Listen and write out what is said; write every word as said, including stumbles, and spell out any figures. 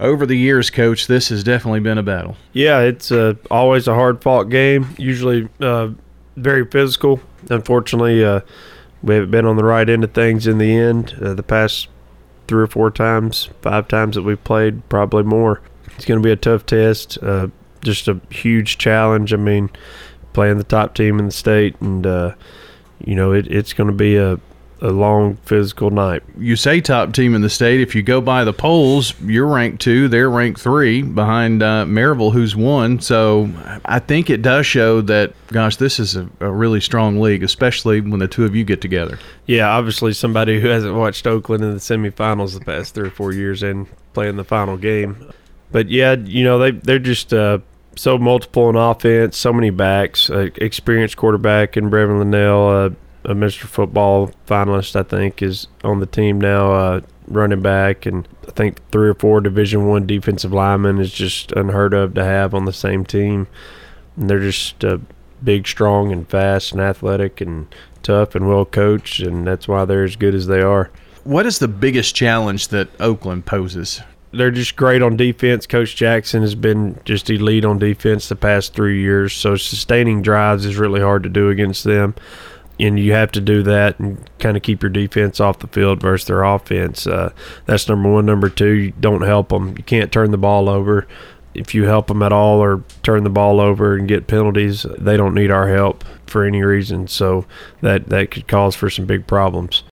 Over the years, Coach, this has definitely been a battle. Yeah, it's uh, always a hard-fought game, usually uh, very physical. Unfortunately, uh, we haven't been on the right end of things in the end. Uh, the past three or four times, five times that we've played, probably more. It's going to be a tough test, uh, just a huge challenge. I mean, playing the top team in the state, and, uh, you know, it, it's going to be a a long physical night. You say top team in the state. If you go by the polls, you're ranked two, they're ranked three behind uh, Maryville, who's one. So I think it does show that, gosh, this is a, a really strong league, especially when the two of you get together. Yeah, obviously somebody who hasn't watched Oakland in the semifinals the past three or four years and playing the final game. But yeah, you know, they, they're just uh, so multiple in offense, so many backs, uh, experienced quarterback in Brevin Linnell, uh, a Mister Football finalist, I think, is on the team now, uh, running back, and I think three or four Division One defensive linemen is just unheard of to have on the same team. And they're just uh, big, strong, and fast, and athletic, and tough, and well coached, and that's why they're as good as they are. What is the biggest challenge that Oakland poses? They're just great on defense. Coach Jackson has been just elite on defense the past three years, so sustaining drives is really hard to do against them. And you have to do that and kind of keep your defense off the field versus their offense. Uh, that's number one. Number two, you don't help them. You can't turn the ball over. If you help them at all or turn the ball over and get penalties, they don't need our help for any reason. So that, that could cause for some big problems.